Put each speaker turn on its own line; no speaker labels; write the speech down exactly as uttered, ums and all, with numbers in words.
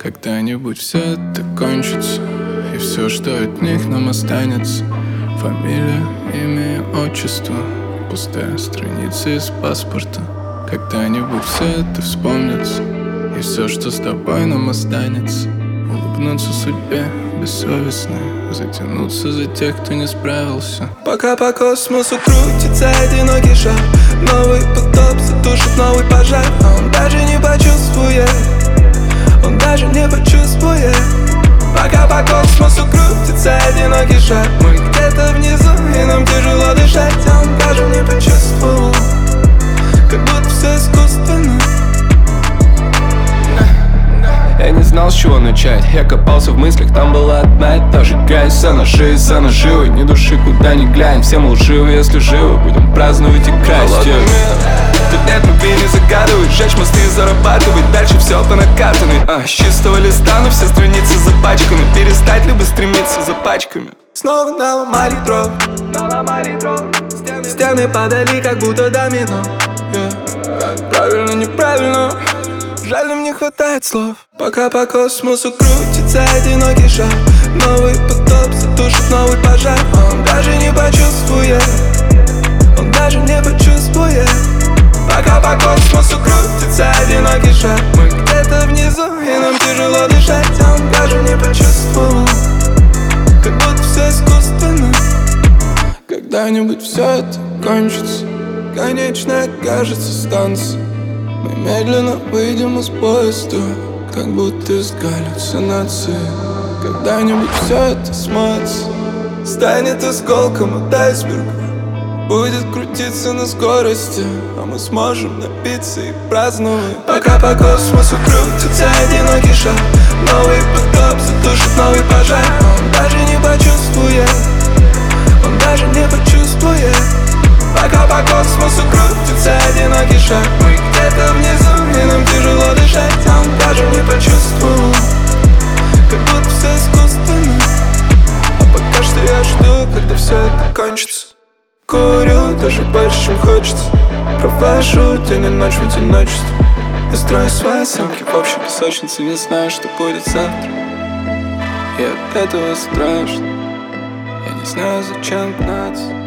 Когда-нибудь все это кончится, и все, что от них нам останется: фамилия, имя и отчество, пустая страница из паспорта. Когда-нибудь все это вспомнится, и все, что с тобой нам останется: улыбнуться судьбе бессовестно, затянуться за тех, кто не справился.
Пока по космосу крутится одинокий шар, новый потоп затушит новый пожар. А он даже не почувствует, он даже не почувствует. Пока по космосу крутится одинокий шар, мы где-то внизу, и нам тяжело дышать. А он даже не почувствовал, как будто все искусственно.
Я не знал, с чего начать. Я копался в мыслях, там была одна и та же грязь. Вся ножи, вся наживы, ни души куда ни глянь. Все мы лживы, если живы, будем праздновать и красть. Тут нет любви, не загадывать, сжечь мосты и зарабатывать. Дальше все по накатанной, а, с чистого листа, но все страницы запачканы. Перестать либо стремиться за пачками.
Снова наломали дров, стены падали, как будто домино. yeah. Правильно, неправильно, жаль, нам не хватает слов. Пока по космосу крутится одинокий шар, новый потоп затушит новый пожар. Он даже не почувствует, он даже не почувствует. Пока по космосу крутится одинокий шар, мы где-то внизу, и нам тяжело дышать. А он даже не почувствовал, как будто все искусственно.
Когда-нибудь все это кончится, конечная кажется станция. Мы медленно выйдем из поезда, как будто из галлюцинации. Когда-нибудь все это смоется,
станет осколком от айсберга,
будет крутиться на скорости,
а мы сможем напиться и праздновать. Пока по космосу крутится одинокий шар, новый потоп затушит новый пожар. Он даже не почувствует, он даже не почувствует. Пока по космосу крутится одинокий шар, мы где-то внизу, и нам тяжело дышать. А он даже не почувствовал, как будто все искусственно. А пока что я жду, когда все это кончится. Курю даже больше, чем хочется, провожу день и ночь в одиночестве. Я строю свои замки в общей песочнице, не знаю, что будет завтра. И от этого страшно, я не знаю, зачем гнаться.